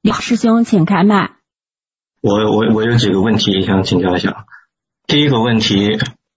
李师兄请开麦。 我有几个问题想请教一下。第一个问题，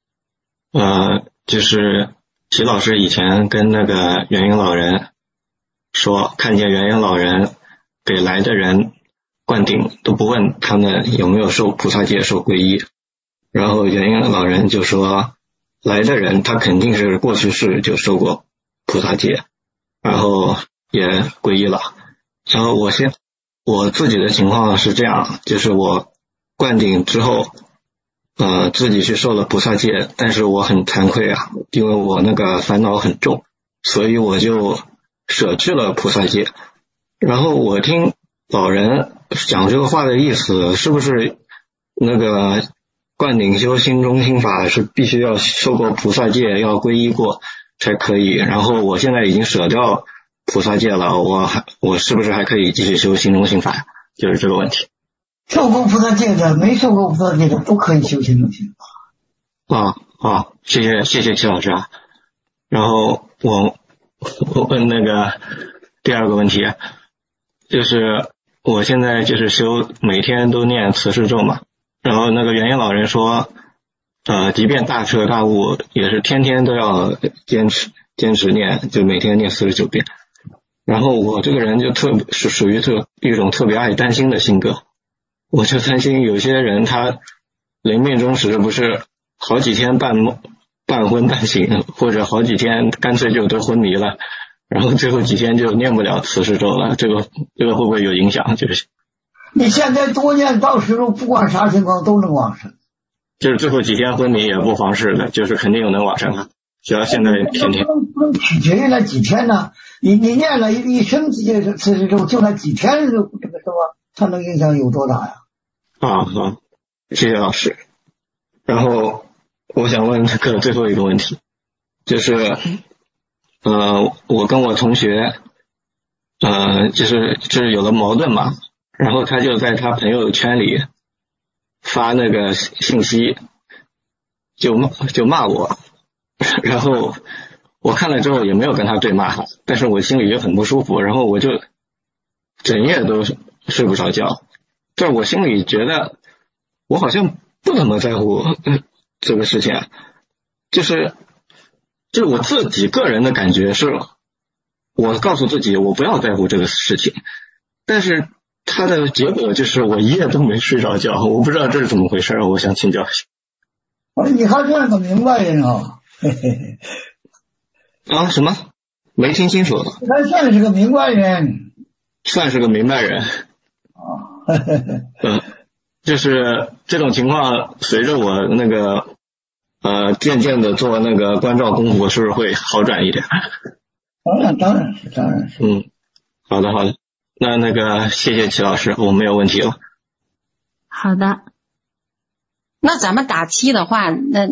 就是齐老师以前跟那个元婴老人说，看见元婴老人给来的人灌顶都不问他们有没有受菩萨戒受皈依，然后元婴老人就说来的人他肯定是过去世就受过菩萨戒，然后也皈依了。然后我自己的情况是这样，就是我灌顶之后自己去受了菩萨戒，但是我很惭愧啊，因为我那个烦恼很重，所以我就舍去了菩萨戒。然后我听老人讲这个话的意思，是不是那个灌顶修心中心法是必须要受过菩萨戒，要皈依过才可以？然后我现在已经舍掉菩萨戒了，我是不是还可以继续修心中心法呀？就是这个问题。 受过菩萨戒的没受过菩萨戒的都可以修心中心法。 谢谢齐老师啊。然后我问那个第二个问题，就是我现在就是修每天都念慈氏咒嘛，然后那个元婴老人说即便大彻大悟也是天天都要坚持念，就每天念49遍。然后我这个人就是属于一种特别爱担心的性格，我就担心有些人他临命终时不是好几天半昏半醒，或者好几天干脆就都昏迷了，然后最后几天就念不了慈氏咒了，这个会不会有影响？就是你现在多念，到时候不管啥情况都能往生。 就是最后几天昏迷也不妨事的，就是肯定有能往生的，只要现在天天。 不能取决于那几天呢？你念了一生慈氏咒，就那几天这个是吧？它能影响有多大呀？ 谢谢老师。然后我想问这个最后一个问题，就是我跟我同学就是有了矛盾嘛，然后他就在他朋友圈里发那个信息，就骂我，然后我看了之后也没有跟他对骂，但是我心里就很不舒服，然后我就整夜都睡不着觉。但我心里觉得我好像不怎么在乎这个事情，就是我自己个人的感觉是，我告诉自己我不要在乎这个事情，但是它的结果就是我一夜都没睡着觉，我不知道这是怎么回事，我想请教一下。 你还算个明白人啊！ 什么？没听清楚。 他算是个明白人。 算是个明白人。就是这种情况，随着我那个渐渐的做那个关照功夫，是不是会好转一点？ 当然是。 好的。那个谢谢齐老师，我没有问题了。 好的。 那咱们打七的话，那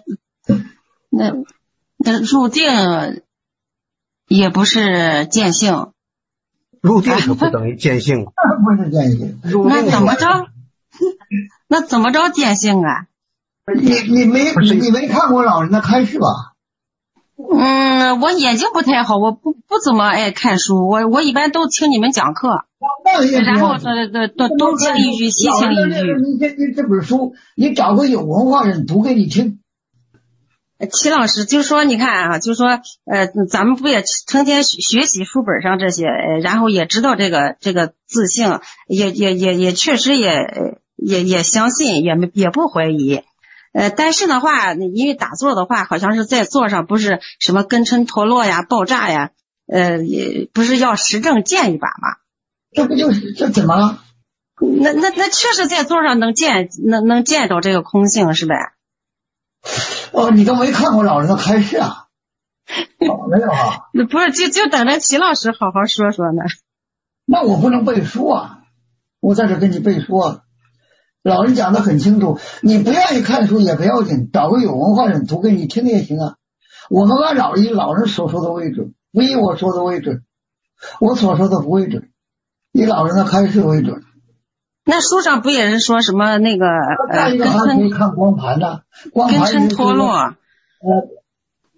入定也不是见性。 入定可不等于见性。 不是见性。 那怎么着？那怎么着见性啊？ 你没看过老人的开示吧？ 我眼睛不太好，我不怎么爱看书，我一般都听你们讲课，然后东听一句西听一句。 你这本书，你找个有文化人读给你听。 齐老师就说你看啊，就说咱们不也成天学习书本上这些，然后也知道这个自性，也确实也相信，也不怀疑。但是的话，因为打坐的话，好像是在座上不是什么根尘脱落呀、爆炸呀，也不是要实证见一把吗？ 这不就是这怎么了？ 那确实在座上能见到这个空性是呗？ 你都没看过老人的开示啊？没有啊？ 不是，就等着齐老师好好说说呢。 那我不能背书啊，我在这跟你背书啊。老人讲得很清楚，你不愿意看书也不要紧，找个有文化人读给你听也行啊。我们按老人所说的为准，不以我说的为准，我所说的不为准，以老人的开示为准。 那书上不也是说什么那个还可以看光盘的， 根尘脱落，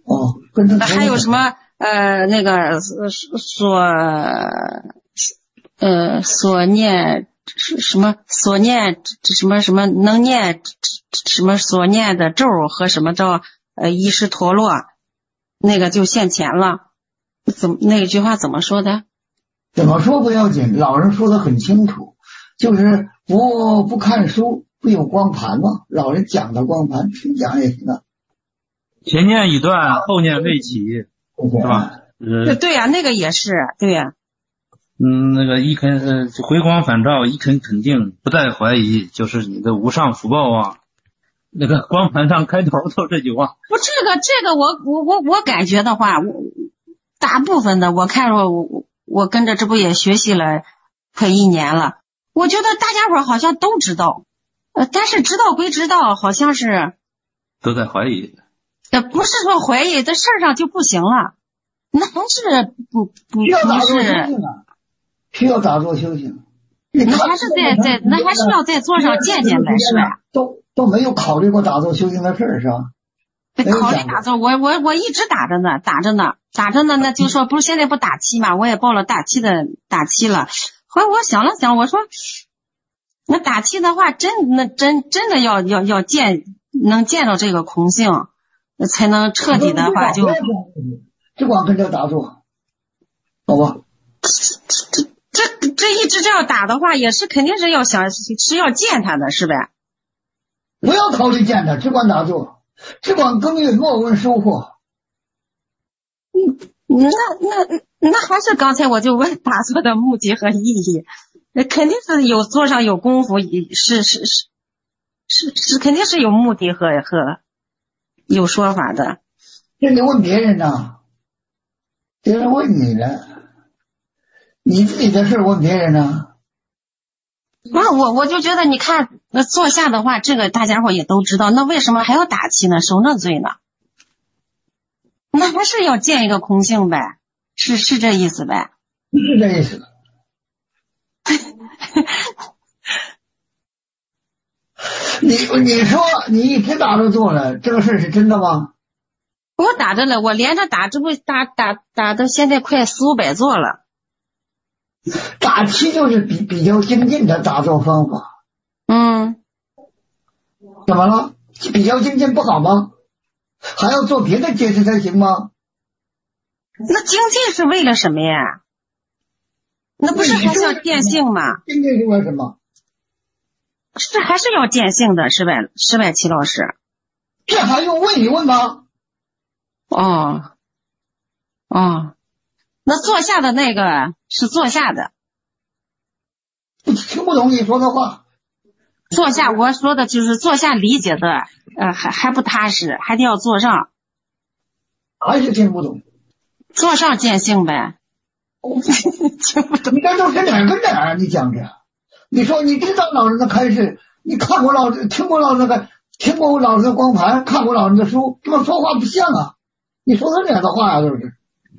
根尘脱落， 还有什么那个所念什么所念什么能念什么所念的咒和什么叫伊什陀罗，那个就现钱了。那句话怎么说的？ 怎么说不要紧，老人说的很清楚，就是不看书，不有光盘吗？老人讲的光盘听讲也行啊。 前念已断，后念未起，是吧？ 对呀，那个也是，对呀。 那个回光返照，一肯定，不再怀疑，就是你的无上福报啊。那个光盘上开头都这句话。 不，这个我感觉的话，大部分的我看着我跟着这不也学习了快1年了，我觉得大家伙好像都知道，但是知道归知道，好像是都在怀疑。 不是说怀疑，这事儿上就不行了，那还是不需要打坐修行啊，需要打坐修行。 那还是要在座上见呗，是吧？ 都没有考虑过打坐修行的事儿，是吧？ 考虑打坐，我一直打着呢，那就说不是现在不打七嘛，我也报了打七了。后来我想了想，我说那打七的话，真的要能见到这个空性，才能彻底的话就只管跟着打坐，好吧？ 这一直这样打的话，也是肯定是要见他的，是呗？ 不要考虑见他，只管打坐，只管耕耘，莫问收获。 那还是刚才我就问打坐的目的和意义，肯定是有坐上有功夫，是肯定是有目的和有说法的。 这你问别人呢？别人问你了，你自己的事问别人呢？ 我就觉得，你看那坐下的话，这个大家伙也都知道，那为什么还要打气呢？受那罪呢？那还是要见一个空性呗，是这意思呗？ 是这意思。你说你一直打着坐了，这个事是真的吗？ 我打着了，我连着打，这不打到现在快400-500座了。 打七就是比较精进的打坐方法。怎么了？比较精进不好吗？还要做别的解释才行吗？ 那精进是为了什么呀？那不是还是要见性吗？ 精进是为什么？ 是还是要见性的，是呗，齐老师？ 这还用问一问吗？ 那坐下的那个是坐下的， 听不懂你说的话。 坐下，我说的就是坐下理解的，还不踏实，还得要坐上。 还是听不懂。 坐上见性呗。听不懂。 你这都是哪儿跟哪儿？你讲着，你说你知道老人的开示，你看过听过老人的光盘，看过老人的书，这么说话不像啊！你说的哪的话呀，都是。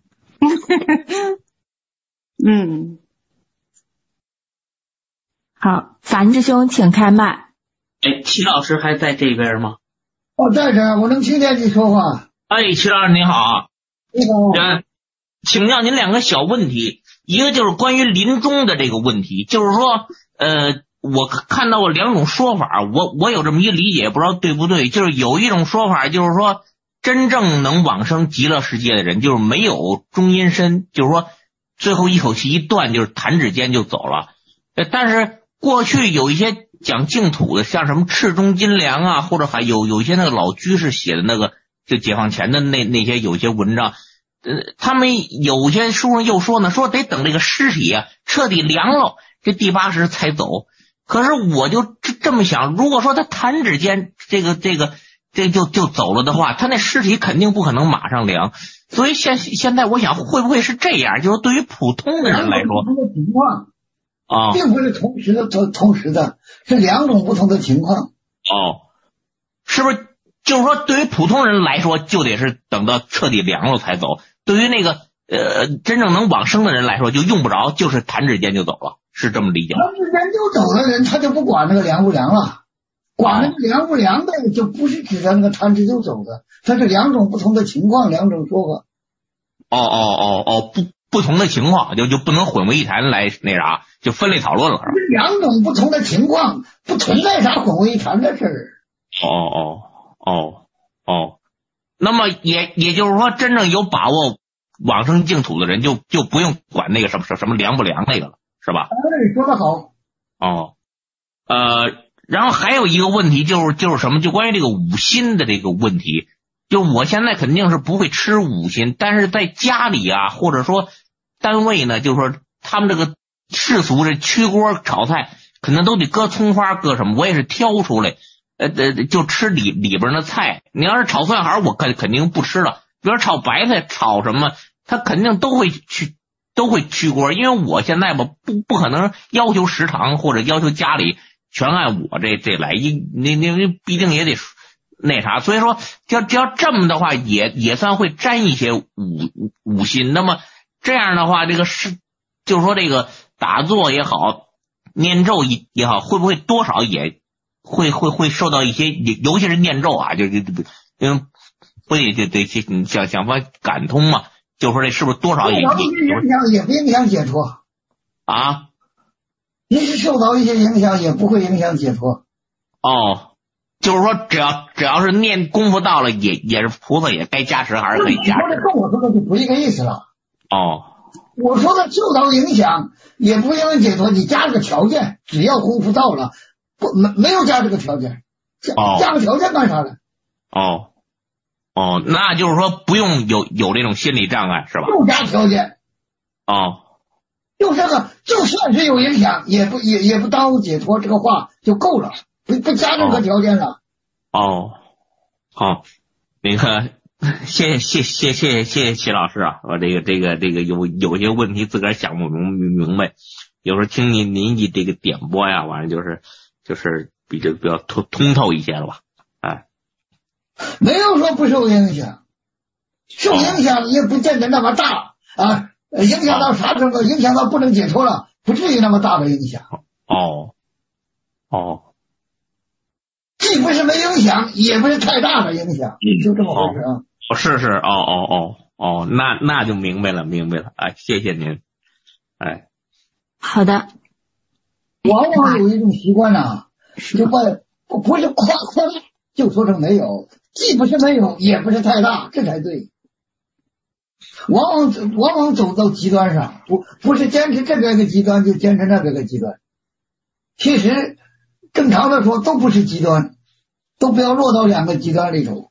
好，樊师兄请开麦。 齐老师还在这边吗？ 在这儿，我能听见你说话。 齐老师您好。 你好。 请教您2个小问题，一个就是关于临终的这个问题，就是说我看到过2种说法，我有这么一理解，不知道对不对。就是有一种说法，就是说真正能往生极乐世界的人，就是没有中阴身，就是说最后一口气一断，就是弹指间就走了。但是过去有一些讲净土的，像什么赤中金良啊，或者还有一些那个老居士写的那个就解放前的那些有些文章，他们有些书上又说呢，说得等这个尸体啊彻底凉了，这第8识才走。可是我就这么想，如果说他弹指间这就走了的话，他那尸体肯定不可能马上凉。所以现在我想，会不会是这样？就是对于普通的人来说， 情况并不是同时的，是2种不同的情况。 是不是？就是说，对于普通人来说，就得是等到彻底凉了才走；对于那个真正能往生的人来说，就用不着，就是弹指间就走了，是这么理解吗？ 弹指间就走的人，他就不管那个凉不凉了，管那个凉不凉的，就不是指的那个弹指就走的，它是2种不同的情况，2种说法。 不同的情况，就不能混为一谈来那啥，就分类讨论了，是吧？ 两种不同的情况，不存在啥混为一谈的事儿。 那么也就是说，真正有把握往生净土的人，就不用管那个什么凉不凉那个了，是吧？ 哎，说得好。 然后还有一个问题就是什么？就关于这个五辛的这个问题。就我现在肯定是不会吃五辛，但是在家里啊，或者说单位呢，就是说他们这个世俗这曲锅炒菜，可能都得搁葱花，搁什么，我也是挑出来，就吃里边的菜。你要是炒蒜芽，我肯定不吃了。比如炒白菜，炒什么，他肯定都会曲锅，因为我现在吧不可能要求食堂或者要求家里全按我这来，你必定也得那啥，所以说只要这么的话，也算会沾一些五辛。那么这样的话，这个是就是说这个打坐也好，念咒也好，会不会多少也会受到一些，尤其是念咒啊，就不得想法感通嘛，就说这是不是多少也影响也不影响解脱啊？ 即使受到一些影响，也不会影响解脱。 就是说只要是念功夫到了，也是菩萨也该加持还是可以加持。 跟我说的就不一个意思了。我说的受到影响也不影响解脱，你加这个条件，只要功夫到了，没有加这个条件，加个条件干啥呢？ 那就是说不用有这种心理障碍是吧？ 不加条件。就这个，就算是有影响，也不耽误解脱，这个话就够了，不加任何条件了。 好，那个谢谢齐老师啊，我这个有些问题自个儿想不明白，有时候听您这个点播呀，完了就是比较通透一些了吧？ 没有说不受影响，受影响也不见得那么大啊。影响到啥程度？影响到不能解脱了，不至于那么大的影响。既不是没影响，也不是太大的影响，就这么回事啊。 是那就明白了，谢谢您。 好的。 往往有一种习惯呢，就不是夸就说成没有，既不是没有，也不是太大，这才对。往往走到极端上，不是坚持这边一个极端就坚持那边一个极端。其实正常的说都不是极端，都不要落到两个极端里头。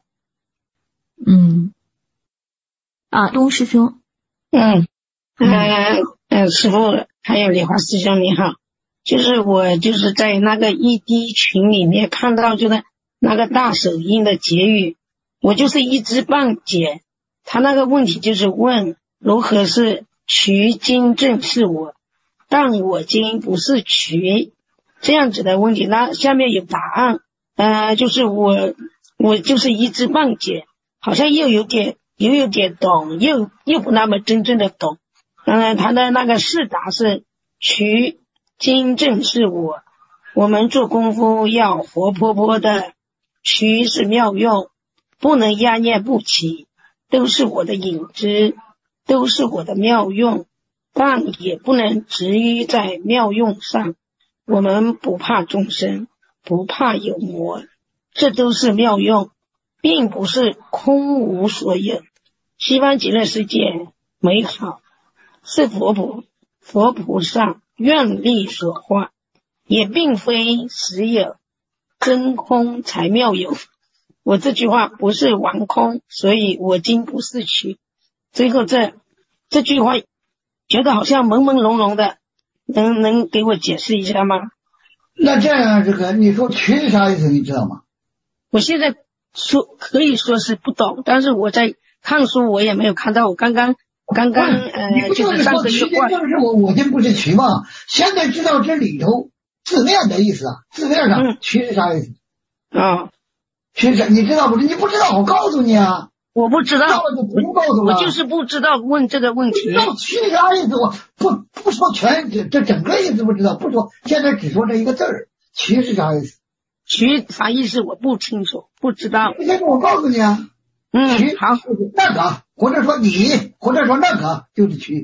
东师兄。 师父还有李华师兄你好，就是我就是在那个ED群里面看到就是那个大手印的结语，我就是一知半解。他那个问题就是问如何是渠今正是我，但我今不是渠，这样子的问题。那下面有答案，就是我就是一知半解，好像又有点懂，又不那么真正的懂。他的那个释答是渠今正是我，我们做功夫要活泼泼的，渠是妙用，不能压念不起，都是我的影子，都是我的妙用，但也不能执于在妙用上。我们不怕众生，不怕有魔，这都是妙用，并不是空无所有。西方极乐世界美好，是佛菩萨愿力所化，也并非实有，真空才妙有。我这句话不是玩空，所以我今不是渠。最后这句话觉得好像朦朦胧胧的，能给我解释一下吗？ 那这样你说渠是啥意思你知道吗？ 我现在可以说是不懂，但是我在看书我也没有看到，我刚刚就是上个月过。 就是我今不是渠嘛，现在知道这里头字面的意思啊，字面上渠是啥意思渠是你知道不？你不知道我告诉你啊。 我不知道， 就不用告诉我就是不知道问这个问题。 知道渠啥意思？我不说全这整个意思不知道，不说，现在只说这一个字儿，渠是啥意思？ 渠啥意思？我不清楚，不知道。 现在我告诉你啊。渠好， 那个，或者说你，或者说那个就是渠。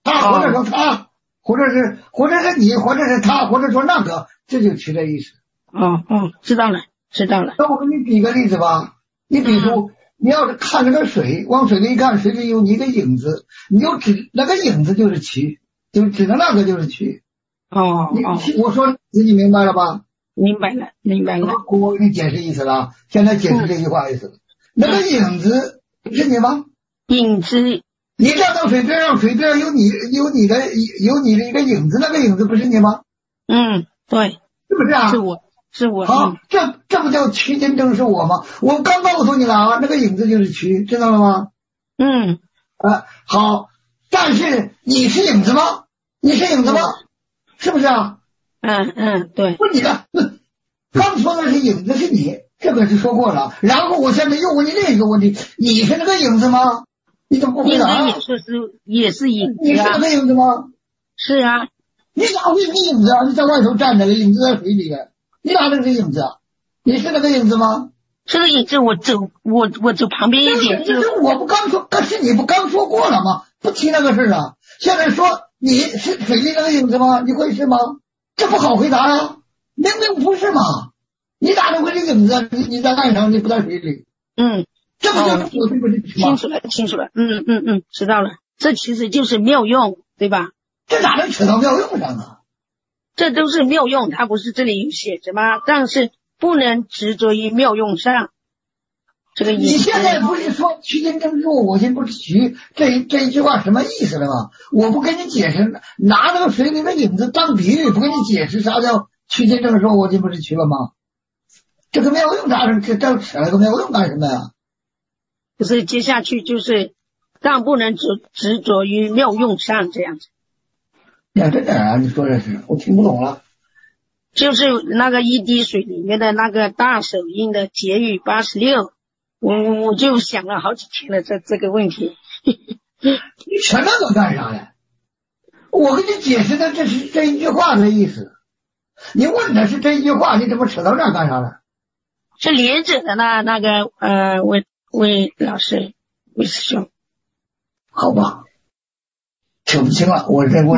他或者说他，或者是你，或者是他，或者说那个，这就取的意思。 知道了。 那我给你举个例子吧，你比如你要是看那个水，往水里一看，水里有你一个影子，你就指那个影子就是渠，就指的那个就是渠。我说你明白了吧？ 明白了。 我给你解释意思了，现在解释这句话意思。那个影子是你吗？ 影子， 你站到水边上，水边上有你的一个影子，那个影子不是你吗？ 对， 是不是啊？ 是我。 好，这不叫渠金正是我吗？我刚告诉你了啊，那个影子就是渠，知道了吗？好，但是你是影子吗？是不是啊？ 对。 不，你的刚说的是影子是你，这个是说过了。然后我现在又问你另一个问题，你是那个影子吗？你怎么不回答？ 也是影子。 你是那个影子吗？ 是啊。 你哪会是影子啊？你在外头站着，影子在水里，你哪能是影子啊？你是那个影子吗？ 这个影子我走旁边一点。 这我不刚说，可是你不刚说过了吗？不提那个事啊。现在说你是水里那个影子吗？你会是吗？这不好回答啊，明明不是嘛。你哪能会是影子啊？你在岸上，你不在水里。这不就是我对不对？ 清楚了。知道了。这其实就是妙用，对吧？ 这哪能扯到妙用上啊？ 这都是妙用，它不是这里有写着吗？但是不能执着于妙用上。这个意思。你现在不是说渠金正是我心不是渠，这一句话什么意思了吗？我不跟你解释，拿那个水里的影子当比喻，不跟你解释啥叫渠金正说我心不是渠了吗？这个妙用啥？这扯了个妙用干什么呀？ 不是，接下去就是但不能执着于妙用上这样子。 呀，这点啊，你说这是我听不懂了。 就是那个一滴水里面的那个大手印的结语86，我就想了好几天了这个问题。 你扯那个干啥呀？我给你解释的这是这一句话的意思。你问的是这一句话，你怎么扯到这儿干啥了？ 是连着的那个魏老师，魏师兄。 好吧。扯不清了，我是这个。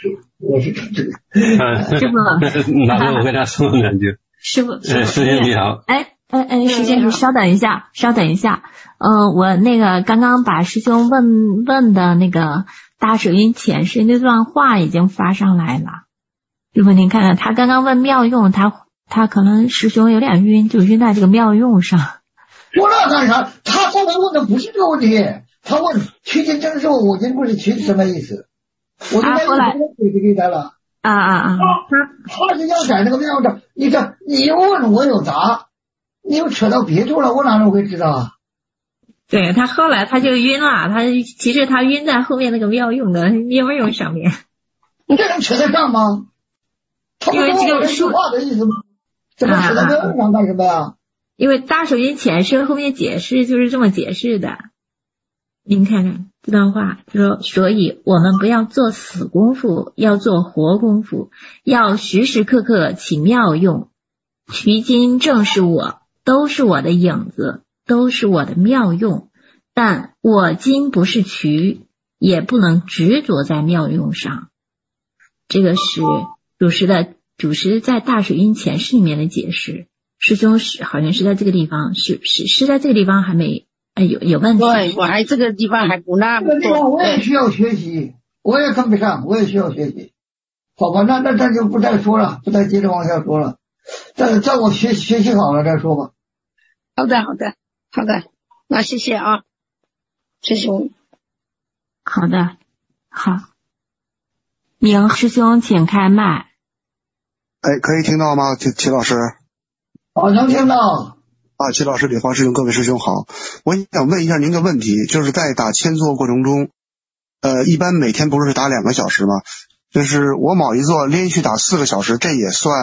师傅， 马上我跟他说两句。 师傅你好。 师兄，稍等一下。我那个刚刚把师兄问的那个大手印前世那段话已经发上来了。师傅，您看看，他刚刚问妙用，他可能师兄有点晕，就晕在这个妙用上。 说那干啥？他后来问的不是这个问题。他问渠金正是我心不是渠是什么意思？我就把解释给他了。他是要改那个妙的，你又问我有答，你又扯到别处了，我哪能会知道啊？ 对，他后来他就晕了，其实他晕在后面那个妙用的妙用上面。 你这能扯得上吗？他不是这句话的意思吗？怎么扯到妙用上干什么呀？ 因为大手印前世后面解释就是这么解释的。您看看这段话说，所以我们不要做死功夫，要做活功夫，要时时刻刻起妙用。渠金正是我，都是我的影子，都是我的妙用，但我今不是渠，也不能执着在妙用上。这个是主师在大水印前世里面的解释。师兄好像是在这个地方，是在这个地方还没有问题。 对，我还这个地方还不那么多。 我也需要学习，我也跟不上，我也需要学习。好吧，那就不再说了，不再接着往下说了。叫我学习好了再说吧。 好的，那谢谢啊，谢谢。 好的，好。明师兄请开麦。 可以听到吗？齐老师？ 好，能听到。 齐老师、李华师兄，各位师兄好。我想问一下您个问题，就是在打签坐过程中，一般每天不是打2个小时吗？就是我某一座连续打4个小时，这也算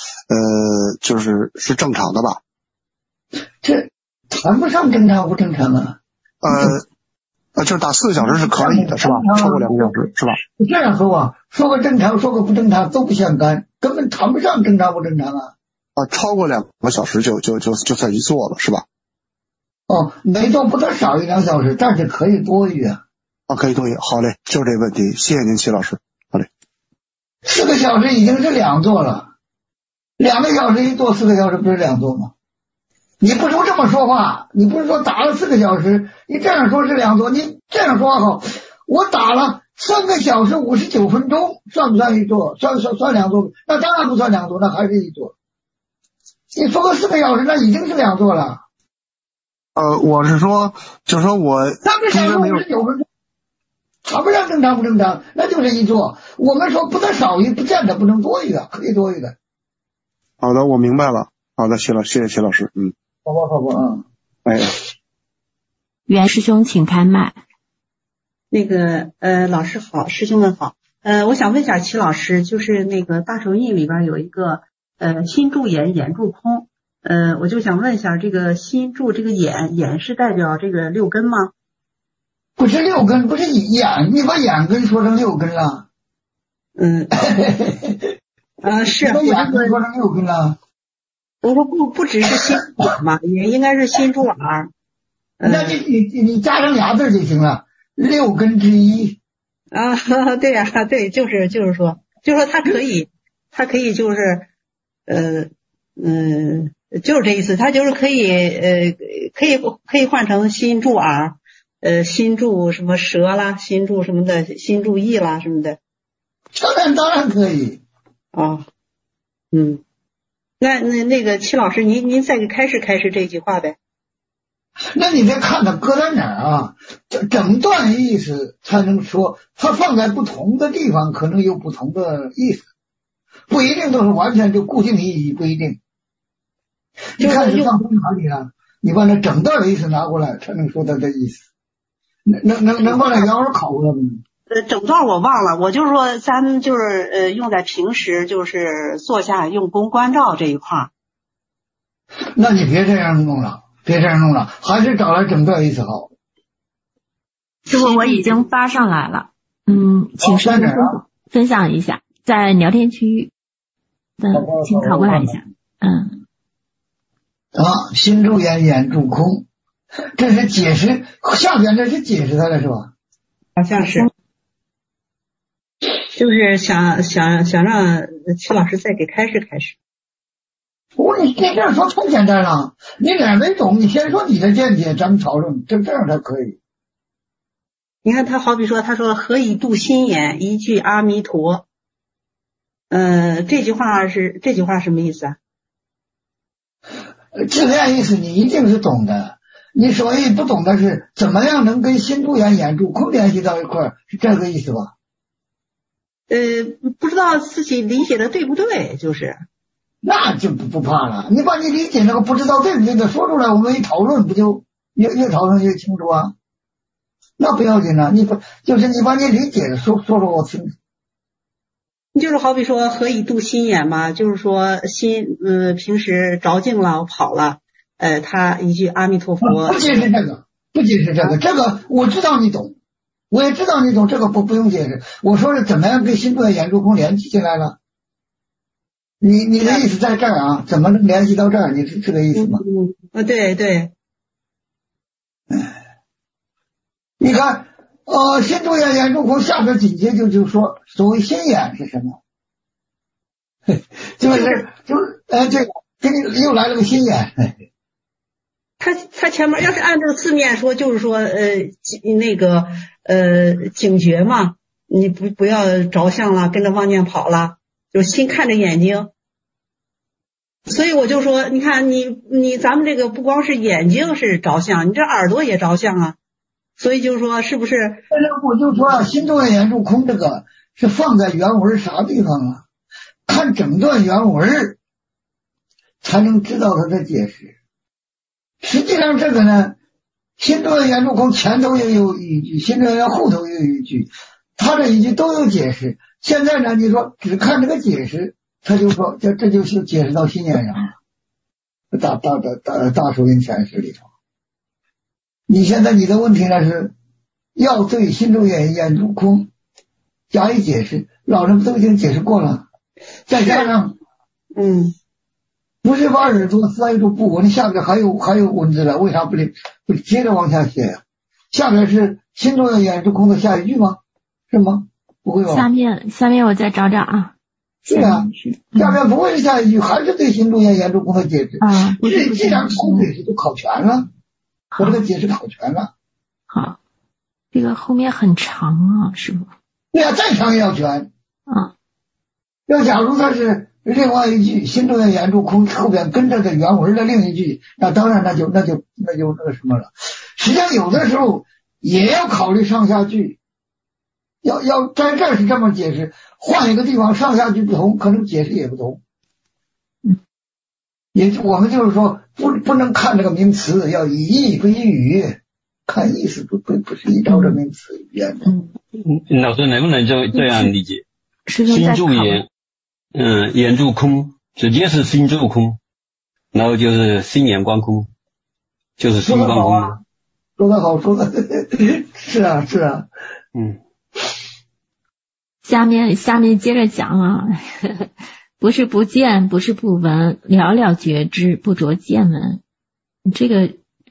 是正常的吧？ 这谈不上正常不正常啊。 就是打4个小时是可以的，是吧？超过2个小时是吧？ 这样说吧，说个正常，说个不正常都不相干，根本谈不上正常不正常啊。 超过2个小时就算一座了，是吧？ 每座不得少于2小时，但是可以多于啊。 可以作业。好嘞，就这问题，谢谢您齐老师。好嘞 ，4个小时已经是2座了，2个小时一座，4个小时不是2座吗？你不能这么说话，你不是说打了4个小时，你这样说是2座，你这样说好，我打了3个小时59分钟，算不算一座？算2座？那当然不算2座，那还是一座。你说个4个小时，那已经是2座了。 我是说，就是说我 3个小时59分钟，谈不上正常不正常，那就是一座。我们说不能少于，不见得不能多一个，可以多一个。 好的，我明白了。好的，谢谢齐老师。 好吧， 袁师兄请开麦。 那个老师好，师兄们好。我想问一下齐老师，就是那个大手印里边有一个心住眼，眼住空。我就想问一下，这个心住这个眼是代表这个6根吗？ 不是6根，不是眼，你把眼根说成6根了。 是。 你把眼根说成6根了。 我说不只是心住眼嘛，也应该是心住耳。 那你加上俩字就行了，6根之一。 对呀，对，就是说它可以就是就是这意思，它就是可以换成心住耳，心住什么舌啦，心住什么的，心住意啦什么的。 当然可以。 那个齐老师，您再给开示这句话呗。 那你得看它搁在哪儿啊？整段意思才能说，它放在不同的地方可能有不同的意思，不一定都是完全就固定意义，不一定。你看是放在哪里了？你把那整段的意思拿过来，才能说它的意思。能把那原文考过来吗？ 整段我忘了，我就是说咱们就是用在平时就是坐下用功关照这一块。 那你别这样弄了，还是找来整段意思好。 师傅，我已经发上来了，请师傅分享一下，在聊天区，请考过来一下。 心住眼，眼住空，这是解释，下边这是解释它了是吧？ 好像是。就是想让齐老师再给开示。 你这样说太简单了，你俩没懂，你先说你的见解，咱们讨论，这样才可以。 你看他好比说，他说何以度心眼，一句阿弥陀。这句话什么意思啊？ 字面意思你一定是懂的，你所谓不懂的是怎么样能跟心住眼，眼住空联系到一块儿，是这个意思吧？ 不知道自己理解的对不对，就是。 那就不怕了，你把你理解那个不知道对不对的说出来，我们一讨论不就越讨论越清楚啊？那不要紧了，你把你理解的说我听。 就是好比说何以度心眼嘛，就是说心平时着境了跑了，他一句阿弥陀佛。 不解释这个，这个我知道你懂，我也知道你懂，这个不用解释。我说是怎么样跟心住眼住空联系起来了？你的意思在这儿啊？怎么能联系到这儿？你是这个意思吗？ 对。 你看，心住眼，眼住空，下边紧接就说所谓心眼是什么？就是这个给你又来了个心眼。 他前面要是按这个字面说，就是说那个警觉嘛，你不要着相了，跟着妄念跑了，就是心看着眼睛。所以我就说，你看你咱们这个不光是眼睛是着相，你这耳朵也着相啊。所以就是说，是不是？ 我就说心住眼住空这个是放在原文啥地方啊？看整段原文才能知道它的解释。实际上这个呢，心住眼住空前头也有一句，心住眼后头也有一句，它这一句都有解释。现在呢，你说只看这个解释，他就说这就是解释到心眼上了。大手印诠释里头。你现在你的问题呢是要对心住眼，眼住空加以解释，老人都已经解释过了，再加上不是把耳朵塞住不闻，下面还有文字了，为啥不接着往下写呀？ 下面是心中要眼住空的下一句吗？是吗？不会吧？ 下面我再找找啊。 对啊，下面不会是下一句，还是对心中眼住空的解释啊。 既然空解释就考全了，我这个解释考全了。 好，这个后面很长啊，师傅。 对啊，再长也要全。 啊。 要假如它是另外一句心中眼住空后边跟着的原文的另一句，那当然那就那个什么了。实际上有的时候也要考虑上下句，要在这是这么解释，换一个地方上下句不同，可能解释也不同。也我们就是说不能看这个名词，要以意不以语，看意思不是依照这名词语言的。 老师能不能就这样理解？ 心住眼，眼住空，直接是心住空，然后就是心眼观空，就是心观空。 说得好，说的是啊。 下面接着讲啊，不是不见，不是不闻，了了觉知，不着见闻。这个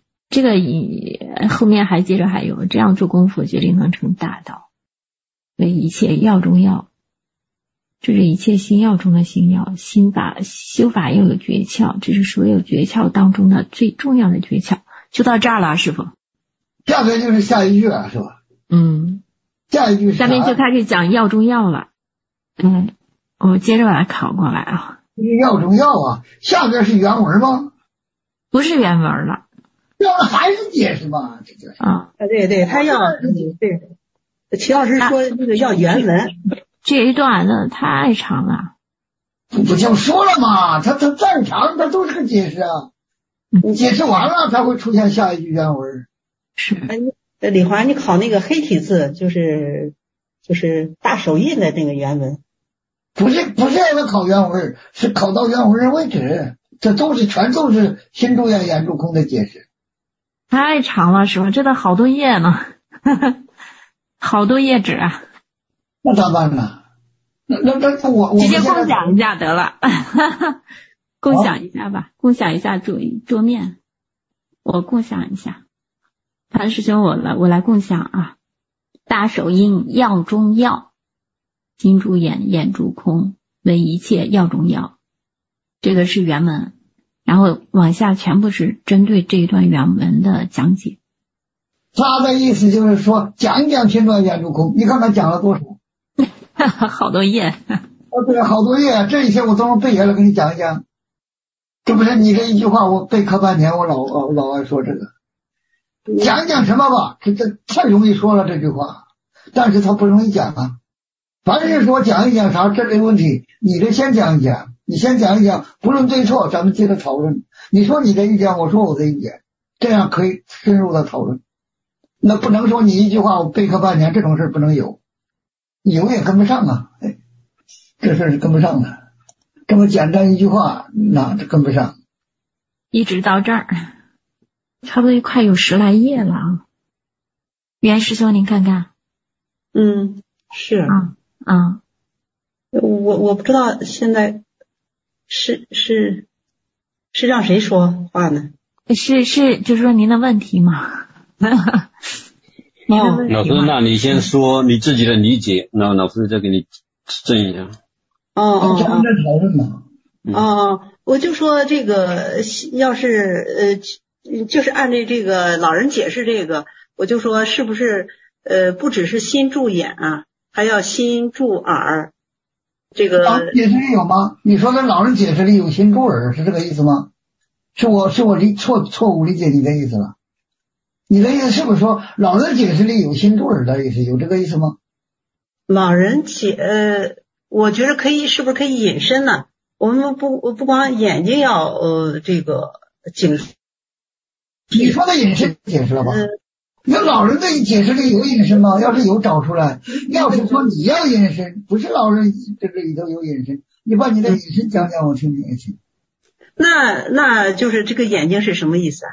后面还有这样做功夫，决定能成大道，为一切要中要。这是一切心要中的心要，心法修法又有诀窍，这是所有诀窍当中的最重要的诀窍。就到这儿了，师傅。 下面就是下一句了，是吧？下一句是下面就开始讲要中要了。我接着把它考过来啊。 要中要啊，下边是原文吗？ 不是原文了。 要了还是解释嘛？这就是对，他要对。齐老师说那个要原文。 这一段呢太长了。 不就说了嘛，它再长它都是个解释啊。你解释完了才会出现下一句原文。 是。 李华，你考那个黑体字，就是大手印的那个原文。 不是让他考原文，是考到原文为止。这全都是心住眼，眼住空的解释。 太长了，是吧？这都好多页呢，好多页纸啊。 那咋办呢？那我直接共享一下得了，共享一下吧，共享一下桌面，我共享一下。潘师兄，我来共享啊。大手印要中要，心住眼，眼住空，为一切要中要。这个是原文，然后往下全部是针对这一段原文的讲解。 他的意思就是说，讲一讲心住眼，眼住空。你看他讲了多少？ 好多页。 对，好多页，这一些我都能背下来给你讲一讲。这不是你这一句话，我备课半年，我老爱说这个。讲一讲什么吧，这太容易说了这句话，但是它不容易讲啊。凡是说讲一讲啥这类问题，你这先讲一讲，你先讲一讲，不论对错，咱们接着讨论。你说你的意见，我说我的意见，这样可以深入的讨论。那不能说你一句话我备课半年，这种事不能有，有也跟不上啊。这事是跟不上的，这么简单一句话，那这跟不上。 一直到这儿。差不多快有10来页了啊，袁师兄您看看。 是我不知道现在是让谁说话呢？ 是就是说您的问题嘛。 老师，那你先说你自己的理解，然后老师再给你证一下。 咱们在讨论嘛。 我就说这个要是就是按照这个老人解释这个，我就说是不是不只是心住眼啊，还要心住耳。这个解释里有吗？你说的老人解释里有心住耳是这个意思吗？是我错误理解你的意思了？你的意思是不是说老人解释里有心住耳的意思？有这个意思吗？ 老人我觉得是不是可以引申呢？我们不光眼睛要这个警示。 你说的引申解释了吧？那老人的解释里有引申吗？要是有找出来。要是说你要引申，不是老人这个里头有引申，你把你的引申讲讲我听听也行。 那就是这个眼睛是什么意思啊？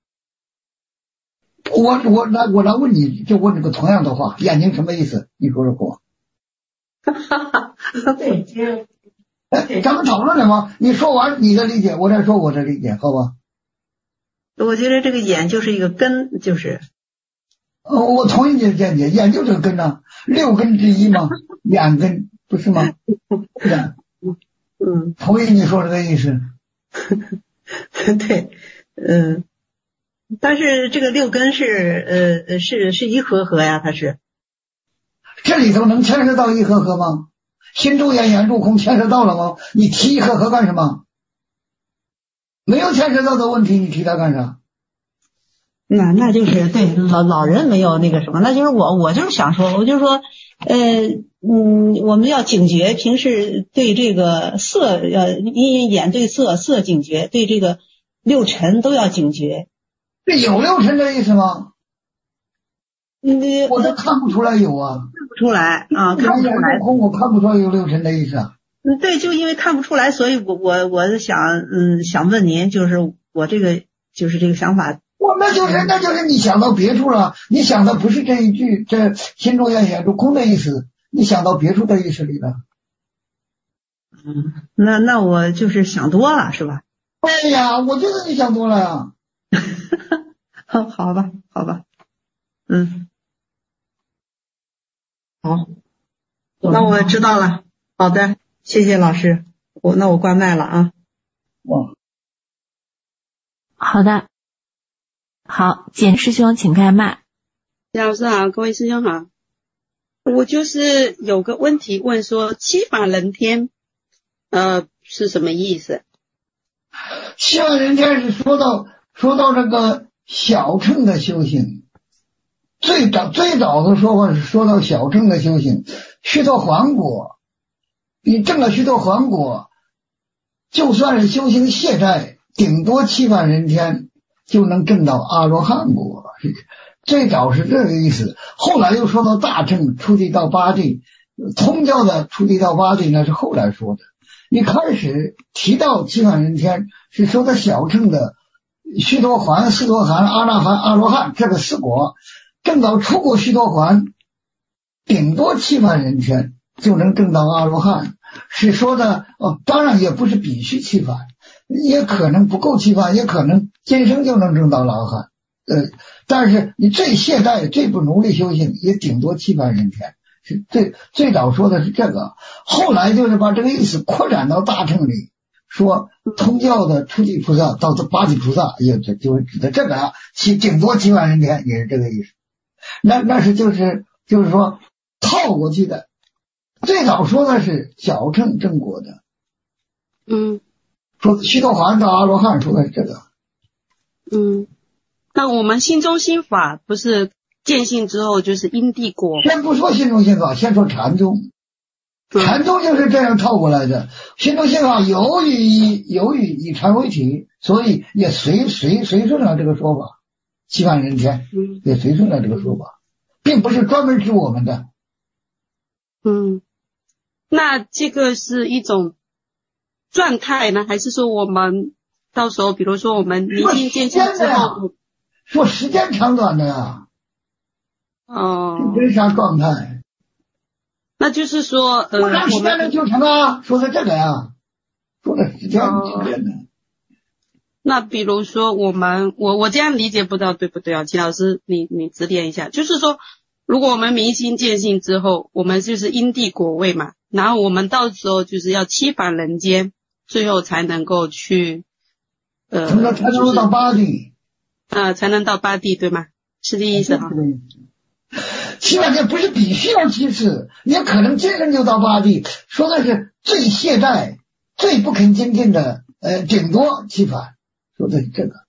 我来问你，就问这个同样的话，眼睛什么意思？你说说给我。咱们讨论了吗？你说完你的理解，我再说我的理解，好吧？ 我觉得这个眼就是一个根，就是我同意你的见解，研究这个根呢，6根之一嘛，2根不是吗？是的，同意你说这个意思。 对，但是这个6根是一合合呀，它是。 这里头能牵涉到一合合吗？心住眼眼入空牵涉到了吗？你提一合合干什么？没有牵涉到的问题，你提它干啥？ 那就是对老人没有那个什么，那就是我就是想说，我就是说，我们要警觉，平时对这个色阴眼对色，色警觉，对这个6尘都要警觉。 这有6尘的意思吗？我都看不出来有啊， 看不出来啊，看不出来。 我看不出来有6尘的意思啊。 对，就因为看不出来，所以我想问您，就是我这个就是这个想法。 那就是你想到别处了，你想的不是这一句这心中眼眼入空的意思，你想到别处的意思里了。 那我就是想多了是吧？ 哎呀，我觉得你想多了呀。 好吧，好，那我知道了。好的，谢谢老师，那我关麦了啊。 好的，好，简师兄请开麦。 老师好，各位师兄好，我就是有个问题问说七法人天是什么意思？ 七法人天是说到这个小乘的修行，最早的说法是说到小乘的修行，须陀洹果，你证了须陀洹果，就算是修行懈怠，顶多七法人天就能证到阿罗汉果。最早是这个意思，后来又说到大乘出地到八地，通教的出地到八地那是后来说的。你开始提到七法人天是说的小乘的须陀洹、斯陀含、阿那含、阿罗汉这个4果，证到出过须陀洹，顶多七法人天就能证到阿罗汉，是说的当然也不是必须七法，也可能不够七法，也可能今生就能证到阿罗汉。但是你最懈怠、最不努力修行，也顶多七法人天。是最早说的是这个，后来就是把这个意思扩展到大乘里，说通教的初地菩萨到八地菩萨，也就指的这个顶多七法人天，也是这个意思。那是就是说套过去的。最早说的是小乘正果的，说须陀洹到阿罗汉，说的是这个。 那我们心中心法不是见性之后就是因地果？ 先不说心中心法，先说禅宗。禅宗就是这样套过来的。心中心法由于以禅为体，所以也随顺了这个说法。七法人天也随顺了这个说法，并不是专门指我们的。 那这个是一种状态呢，还是说我们到时候比如说我们离境见性之后？ 说时间长短的呀。没啥状态。 那就是说多长时间能就成啊？说的这个呀，说的时间的。 那比如说我这样理解不知道对不对啊？齐老师你指点一下。就是说如果我们明心见性之后，我们就是因地果位嘛，然后我们到时候就是要七返人间，最后才能够去才能到八地。 才能到八地，对吗？是这意思哈。 七法界不是必须要七次，也可能今生就到八地。说的是最懈怠、最不肯精进的，顶多七法，说的是这个。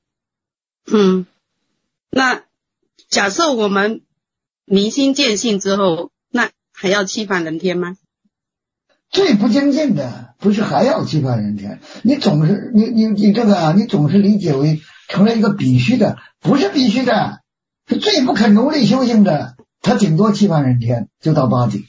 那假设我们明心见性之后，那还要七返人天吗？ 最不精进的不是还要七返人天，你总是你这个你总是理解为成了一个必须的，不是必须的，是最不肯努力修行的，他顶多七返人天就到八地。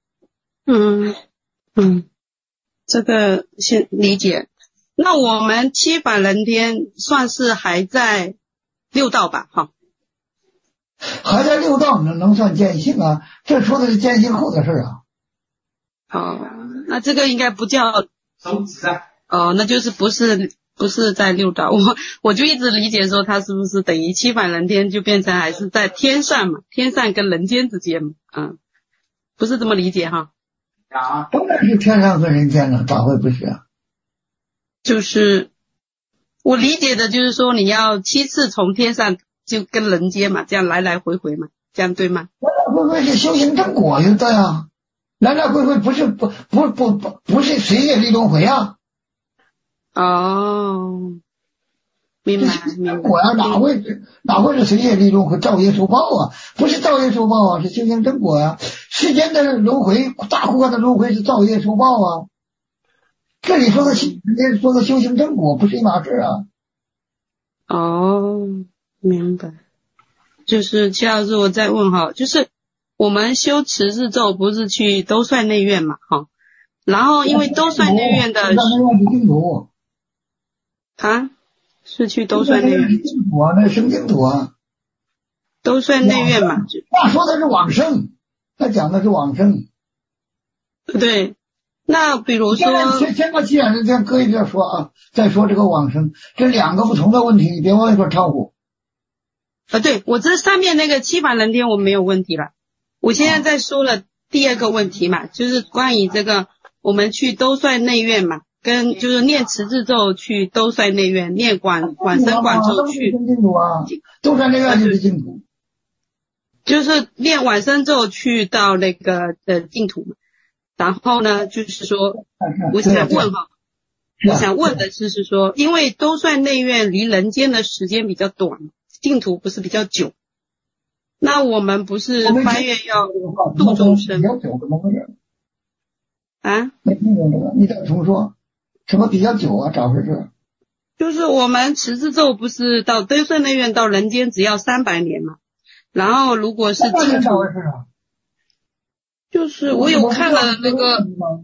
这个先理解。那我们七返人天算是还在六道吧？哈， 还在六道能算见性啊？这说的是见性后的事啊。 那这个应该不叫那就是不不是在六道，我就一直理解说他是不是等于七返人天就变成还是在天上嘛，天上跟人间之间嘛，不是这么理解哈。 当然是天上和人间了，咋会不是啊？ 就是我理解的就是说你要7次从天上就跟人间嘛，这样来来回回嘛，这样对吗？ 来来回回是修行正果有的呀，来来回回不是随业力轮回啊。 哦，明白明白。 果呀，哪会是随业力轮回造业受报啊？不是造业受报啊，是修行正果呀。世间的轮回，大苦观的轮回是造业受报啊。这里说的修行正果不是一码事啊。 哦，明白。就是齐老师，我再问哈，就是我们修持日咒不是去兜率内院嘛，哈，然后因为兜率内院的净土啊，是去兜率内院净土啊，那生净土啊， 兜率内院嘛， 那说的是往生，他讲的是往生。 对，那比如说先把七返人天搁一边说啊，再说这个往生，这两个不同的问题，你别往一块掺和。 对，我这上面那个七返人天我没有问题了，我现在在说了第二个问题嘛，就是关于这个我们去兜率内院嘛，跟就是念持日咒去兜率内院，念往生广咒去净土啊，兜率内院就是净土， 就是念往生咒去到那个净土嘛。然后呢，就是说我想问哈，我想问的是说，因为兜率内院离人间的时间比较短，净土不是比较久，那我们不是发愿要度众生啊？ 没听懂这个，你再重说，什么比较久啊？咋回事？ 就是我们持日咒不是到兜率内院到人间只要300年嘛，然后如果是净土，就是我有看了那个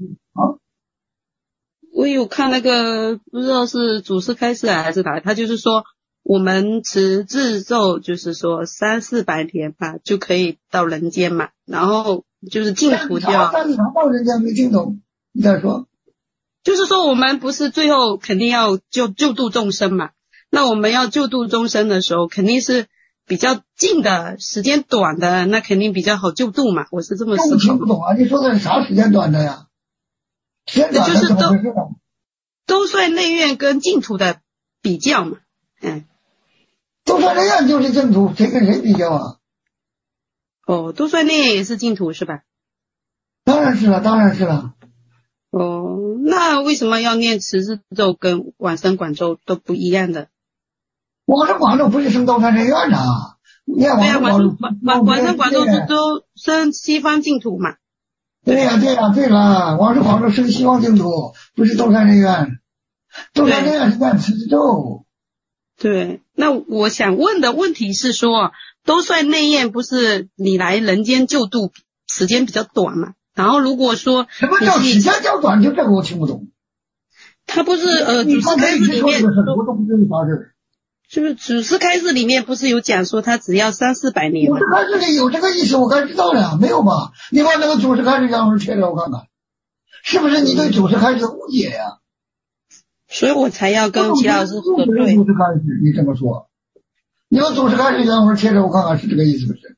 我有看那个不知道是祖师开示还是哪，他就是说我们持日咒就是说300-400年吧就可以到人间嘛，然后就是净土就要到人间没听懂，你再说。 就是说我们不是最后肯定要救度众生嘛，那我们要救度众生的时候肯定是比较近的，时间短的那肯定比较好救度嘛，我是这么思考。 听不懂啊，你说的是啥时间短的呀？时间短的怎么回事呢？ 兜率内院跟净土的比较嘛， 兜率内院就是净土，谁跟谁比较啊？ 哦，兜率内院也是净土是吧？ 当然是了，当然是了。 哦，那为什么要念持日咒跟往生广咒都不一样的？ 往生广咒不是升兜率内院呐，念往生广咒不都升西方净土嘛？ 对呀，对了，往生广咒升西方净土，不是兜率内院，兜率内院是念持日咒。 对，那我想问的问题是说，兜率内院不是你来人间救度时间比较短嘛？然后如果说什么叫时间较短，就这个我听不懂。 他不是祖师开示里面我都不知道啥事。 就是祖师开示里面不是有讲说他只要300-400年吗？ 祖师开示里有这个意思，我该知道了，没有吧？你把那个祖师开示讲文贴着我看看，是不是你对祖师开示误解呀？ 所以我才要跟齐老师核对。 祖师开示，你这么说，你把祖师开示讲文贴着我看看，是这个意思不是？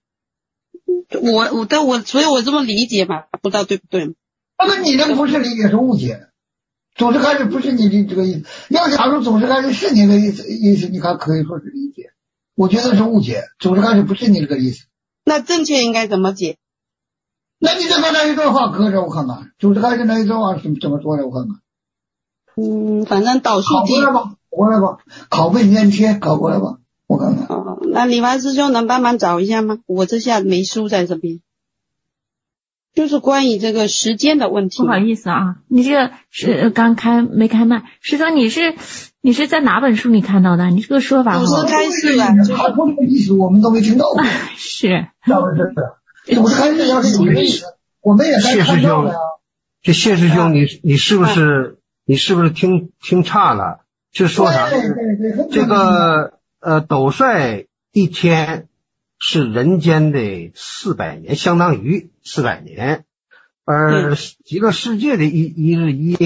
所以我这么理解嘛，不知道对不对？ 那么你那个不是理解，是误解。祖师开示不是你的这个意思。要假如祖师开示是你的意思，你看可以说是理解。我觉得是误解，祖师开示不是你这个意思。那正确应该怎么解？ 那你再把那一段话搁着我看看，祖师开示那一段话怎么说的？我看看。 反正导数题。 考过来吧，拷贝粘贴搞过来吧，我看看。 那李凡师兄能帮忙找一下吗？我这下没书在这边。就是关于这个时间的问题。 不好意思啊，你这个是没开麦，师兄你是在哪本书里看到的？你这个说法。 祖师开示啊， 他说这个意思我们都没听到过。 是。 祖师开示要是有这个意思，我们也该看到了呀。 这谢师兄，你是不是听差了？是说啥？这个斗率一天是人间的400年，相当于400年，而极乐世界的一日一夜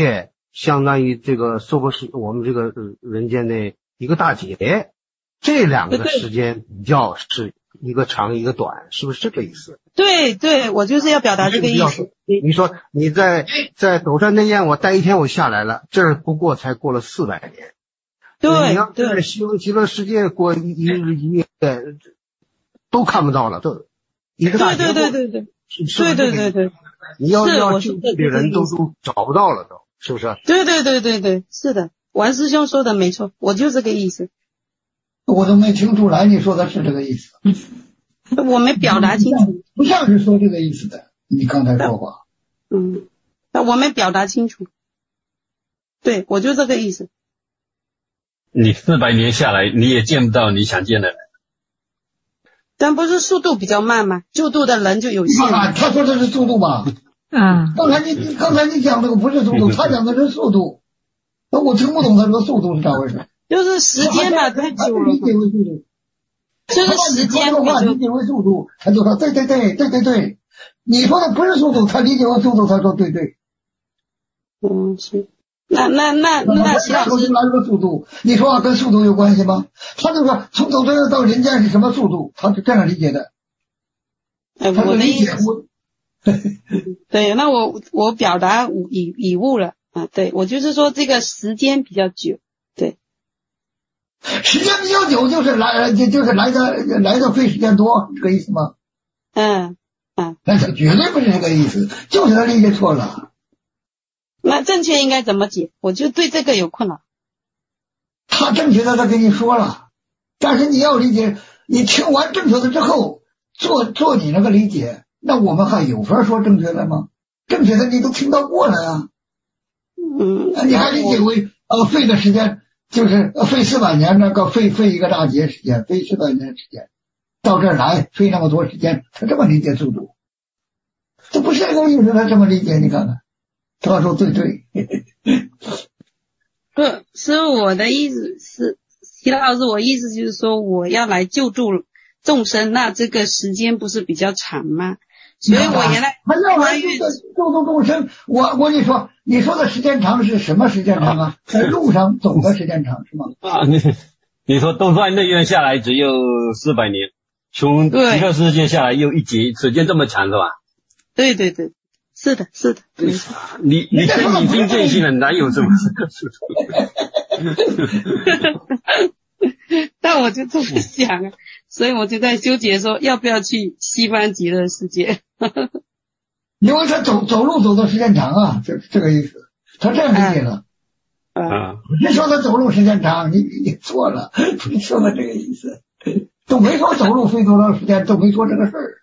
相当于这个娑婆世我们这个人间的一个大劫，这两个时间比较是一个长一个短，是不是这个意思？ 对对，我就是要表达这个意思。 你说你在斗山内焰我待一天我下来了，这不过才过了400年。 对， 你要在西方极乐世界过一日一夜都看不到了，都一个大劫过。 对， 你要救济的人都找不到了，都是不是？ 对，是的，王师兄说的没错，我就这个意思。 我都没听出来你说的是这个意思。 我没表达清楚， 不像是说这个意思的。你刚才说话， 我没表达清楚。对，我就这个意思。 你400年下来，你也见不到你想见的人。 但不是速度比较慢吗？救度的人就有限。 他说的是速度吧？刚才你讲这个不是速度，他讲的是速度。那我听不懂他说速度是咋回事？ 就是时间嘛，太久了。 理解为速度。 就是时间的话理解为速度，他就说对。你说的不是速度，他理解为速度，他说对。 是。那徐老师哪个速度？你说跟速度有关系吗？他就说从斗争到人间是什么速度？他是这样理解的。 我的意思。对，那我表达以误了啊。对，我就是说这个时间比较久。对。 时间比较久就是来的费时间多，这个意思吗？那他绝对不是这个意思，就是他理解错了。 那正确应该怎么解？我就对这个有困扰。 他正确的他跟你说了，但是你要理解，你听完正确的之后做你那个理解，那我们还有法说正确的吗？正确的你都听到过了呀。你还理解为费的时间就是费400年，那个费一个大劫时间，费400年时间到这儿来费那么多时间，他这么理解速度，这不是这个意思，他这么理解，你看看。他说对。 不是我的意思是，齐老师，我意思就是说我要来救助众生，那这个时间不是比较长吗？所以我原来他要来救助众生，我跟你说，你说的时间长是什么时间长啊？在路上走的时间长是吗？ 你说斗算内院下来只有400年，从极乐世界下来又一劫，时间这么长是吧？ 对，是的，没错。 你真明心见性了，哪有这么但我就这么想啊，所以我就在纠结说要不要去西方极乐世界。 因为他走路走的时间长啊，这个意思，他这样理解了。你说他走路时间长，你错了，你说的这个意思，都没说走路费多长时间，都没说这个事儿。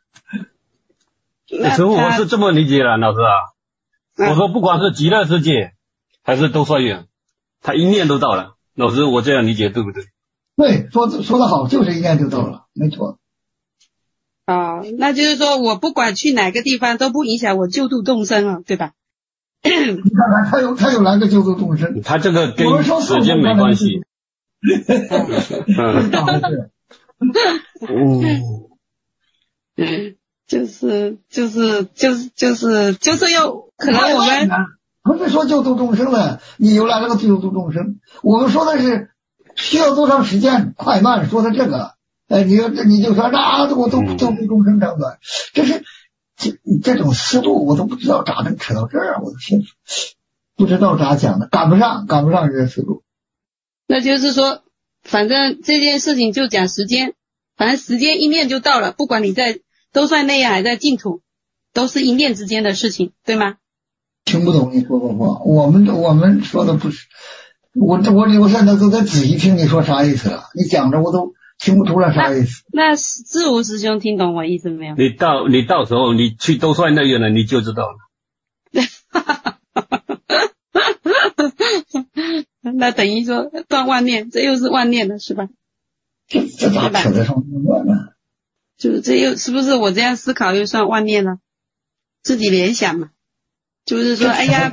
我是这么理解的，老师啊。我说不管是极乐世界还是兜率院，他一念都到了。老师，我这样理解对不对？ 对，说得好，就是一念就到了，没错。 那就是说我不管去哪个地方都不影响我救度众生了，对吧？ 你看看他有来个救度众生， 他这个跟时间没关系。 就是要可能我们不是说救度众生了，你又来了个救度众生，我们说的是需要多长时间，快慢说的这个，你就说我都救度众生长短，这种思路我都不知道咋能扯到这儿，我都不知道咋讲的，赶不上这个思路。 那就是说，反正这件事情就讲时间，反正时间一念就到了，不管你在都算内还在净土，都是一念之间的事情，对吗？ 听不懂你说的话，我们说的不是，我现在都在仔细听你说啥意思了，你讲着我都听不出来啥意思。 那智无师兄听懂我意思没有？ 你到时候你去兜率内院了，你就知道了。 那等于说断万念，这又是万念了，是吧？ 这咋扯得上万念呢？ 就是这又是不是我这样思考又算万念了？自己联想嘛，就是说，哎呀，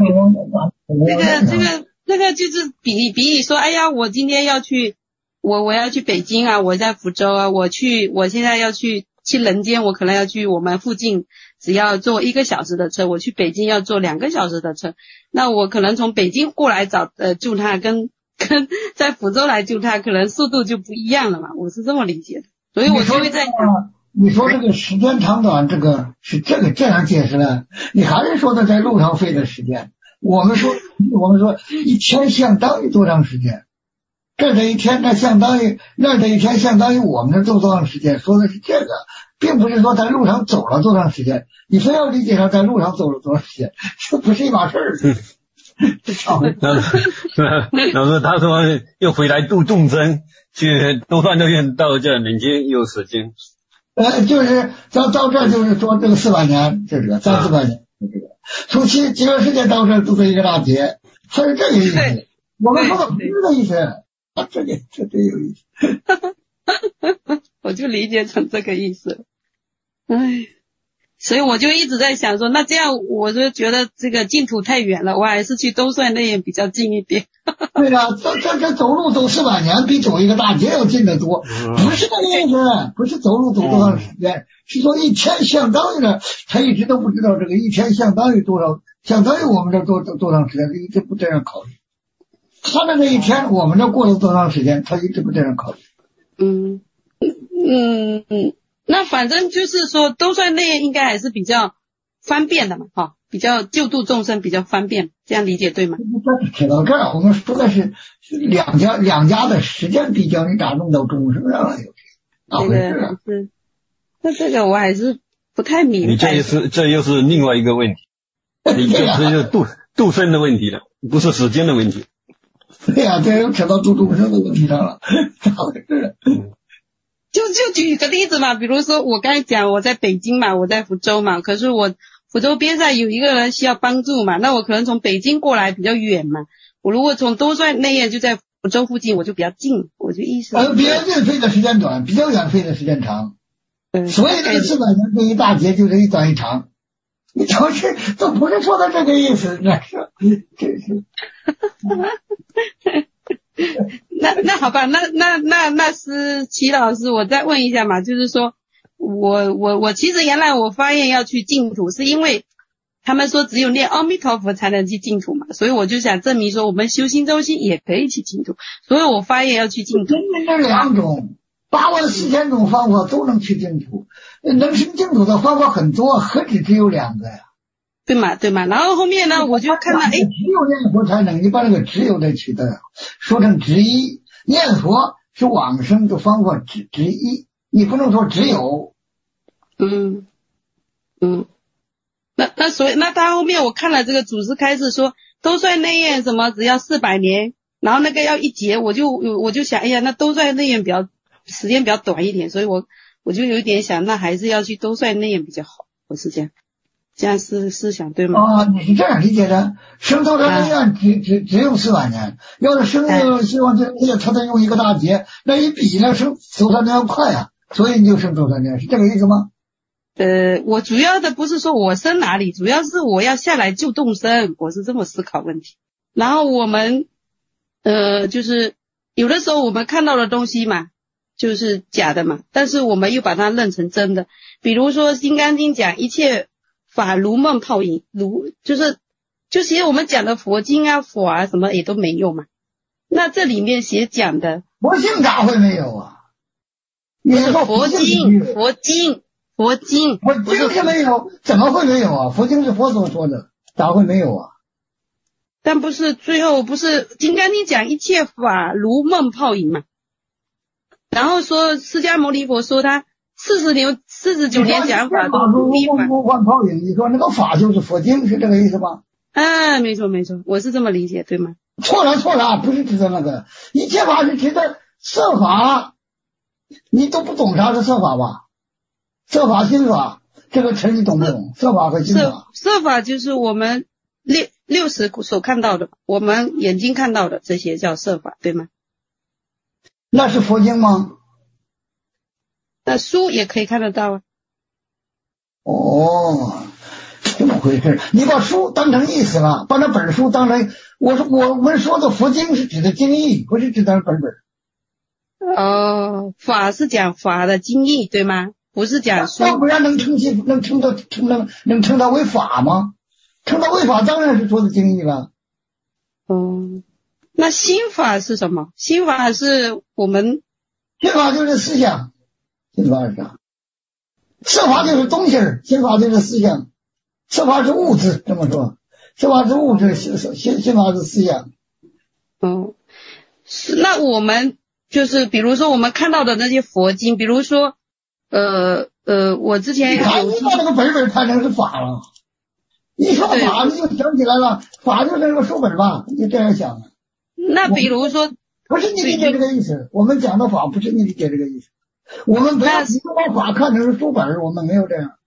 这个就是比喻说，哎呀，我今天要去，我要去北京啊，我在福州啊，我现在要去人间，我可能要去我们附近只要坐1个小时的车，我去北京要坐2个小时的车，那我可能从北京过来救他，跟在福州来救他，可能速度就不一样了嘛，我是这么理解的。所以我就会在想， 你说这个时间长短，这个是这样解释了，你还是说的在路上费的时间。我们说一天相当于多长时间？这一天那相当于那这一天相当于我们这走多长时间？说的是这个，并不是说在路上走了多长时间。你非要理解上在路上走了多长时间，这不是一码事儿。 老师他说又回来度众生，去多算这边到这人间有时间。 就是到这就是说这个400年，这个300-400年，这个从极乐世界到这都是一个大劫，它是这个意思。我们说的不是这个意思，这有意思。 我就理解成这个意思。唉，所以我就一直在想说，那这样我就觉得这个净土太远了，我还是去兜率内眼比较近一点。 对呀，这走路走400年比走一个大劫要近得多，不是这个意思，不是走路走多长时间，是说一天相当于呢，他一直都不知道这个一天相当于多少，相当于我们这多长时间，他一直不这样考虑。他的那一天，我们这过了多长时间，他一直不这样考虑。 那反正就是说，兜率内眼应该还是比较方便的嘛，比较救度众生比较方便，这样理解对吗？ 提到这儿，我们说的是两家的时间比较，你咋弄到众生上了？ 这个我还是不太明白。 你这又是另外一个问题，你这就度生的问题了，不是时间的问题。 对呀，这又扯到度众生的问题上了，咋回事？ 就举个例子嘛，比如说我刚才讲我在北京嘛，我在福州嘛，可是我福州边上有一个人需要帮助嘛，那我可能从北京过来比较远嘛，我如果从兜率内眼就在福州附近，我就比较近，我就意思。 比较近费的时间短，比较远费的时间长。所以这个400年这一大劫就是一短一长，你都不是说的这个意思，那是真是。 那好吧，那是齐老师，我再问一下嘛，就是说我其实原来我发愿要去净土，是因为他们说只有念阿弥陀佛才能去净土嘛，所以我就想证明说我们修心周心也可以去净土，所以我发愿要去净土。 这2种84000种方法都能去净土，能去净土的方法很多，何止只有2个呀？ 对嘛，然后后面呢，我就看到只有念佛才能，你把那个只有的取的说成只一，念佛是往生的方法只一，你不能说只有。 那所以那他后面我看了这个祖师开示说兜率内眼什么只要400年，然后那个要一劫，我就想，哎呀，那兜率内眼时间比较短一点，所以我就有一点想，那还是要去兜率内眼比较好，我是这样思想对吗？ 你是这样理解的，生兜率内眼只有400年，要是希望这他得用一个大劫，那一比呢生兜率内眼快啊，所以你就生兜率内眼，是这个意思吗？ 我主要的不是说我生哪里，主要是我要下来救众生，我是这么思考问题。然后我们就是有的时候我们看到的东西嘛，就是假的嘛，但是我们又把它认成真的。比如说《金刚经》讲一切法如梦泡影，就其实我们讲的佛经啊、佛啊什么也都没有嘛。那这里面讲的佛经咋会没有啊？ 不是佛经是没有，怎么会没有啊？佛经是佛所说的，咋会没有啊？ 但不是最后不是《金刚经》讲一切法如梦泡影嘛？然后说释迦牟尼佛说他49年讲法都如梦幻泡影，你说那个法就是佛经，是这个意思吧？ 没错，我是这么理解，对吗？ 错了，不是指的那个一切法，是指的色法，你都不懂啥是色法吧？色法心法这个词你懂不懂？色法和心法， 色法就是我们60所看到的，我们眼睛看到的这些叫色法，对吗？ 那是佛经吗？ 那书也可以看得到啊。 这么回事，你把书当成意思了，把那本书当成我们说的佛经是指的经义，不是指的本。 法是讲法的经义，对吗？ 不是讲说， 要不然能称到为法吗？称到为法当然是说的经义了。 那心法是什么？心法是我们心法就是思想，心法是啥？色法就是东西，心法就是思想。色法是物质，这么说，色法是物质，心法是思想。 那我们就是比如说我们看到的那些佛经，比如说我之前看你把那个本看成是法了，一说法你就想起来了，法就是那个书本吧，你就这样想。 那比如说不是你理解这个意思，我们讲的法不是你理解这个意思，我们不要把法看成是书本，我们没有这样。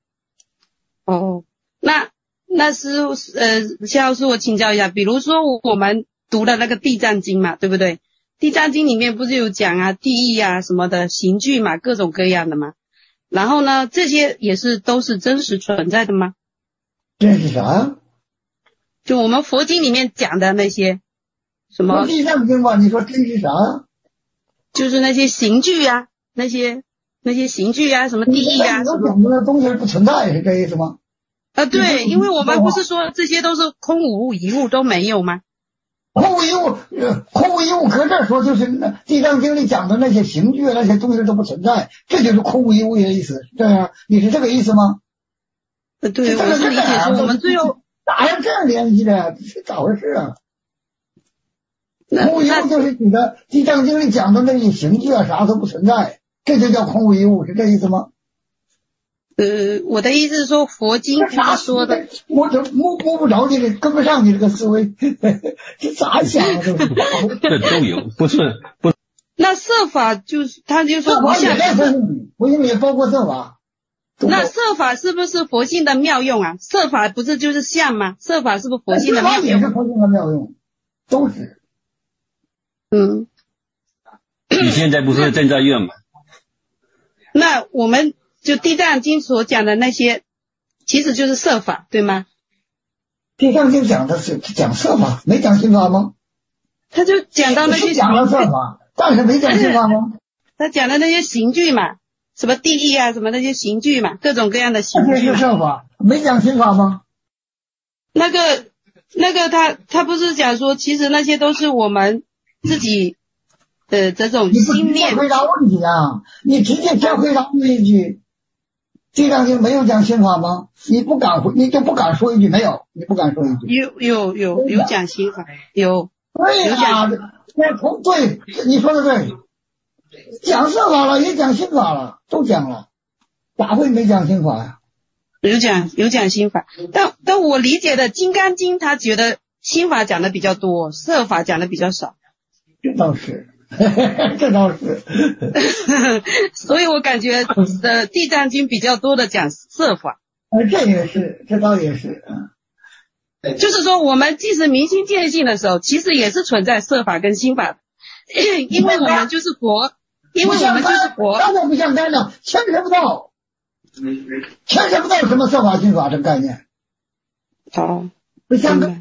那师父肖师，我请教一下，比如说我们读的那个地藏经嘛，对不对？地藏经里面不是有讲啊地义啊什么的刑具嘛，各种各样的嘛。然后呢，这些也是都是真实存在的吗？ 这是啥？ 就我们佛经里面讲的那些什么地藏经吧？你说真是啥？ 就是那些刑具啊，那些刑具啊，什么地义啊，什么讲的东西不存在，是这意思吗？ 对，因为我们不是说这些都是空无物，一物都没有吗？ 空无一物，搁这儿说就是地藏经里讲的那些刑具那些东西都不存在，这就是空无一物的意思，这样你是这个意思吗？ 对，我是理解说我们最后哪有这样联系的？是咋回事啊？空无一物就是指的地藏经里讲的那些刑具啊，啥都不存在，这就叫空无一物，是这意思吗？ 我的意思是说，佛经不是说的， 我这摸不着你，跟不上你这个思维，这咋想啊？这都有，不是。 那色法就是他就说不像佛性也包括色法。 那色法是不是佛性的妙用啊？色法不是就是相吗？色法是不是佛性的妙用？ 也是佛性的妙用，都是。 你现在不是正在用吗？ 那我们就地藏经所讲的那些，其实就是色法，对吗？ 地藏经讲的是讲色法，没讲心法吗？ 他就讲到那些讲了色法，但是没讲心法吗？ 他讲的那些刑具嘛，什么地义啊，什么那些刑具嘛，各种各样的刑具。 这是色法，没讲心法吗？ 那个他不是讲说，其实那些都是我们自己的这种心念。 你不回答问题啊！你直接先回答一句。地藏经没有讲心法吗？你就不敢说一句没有，你不敢说一句。 有讲心法，有。 对呀，对，你说的对，讲色法了，也讲心法了，都讲了，咋会没讲心法呀？ 有讲心法，但我理解的《金刚经》，他觉得心法讲的比较多，色法讲的比较少。 这倒是。这倒是， 所以我感觉地藏经比较多的讲色法。 这也是，这倒也是。 就是说，我们即使明心见性的时候，其实也是存在色法跟心法的，因为我们就是佛， 当然不像干了，牵扯不到什么色法心法这个概念。 不像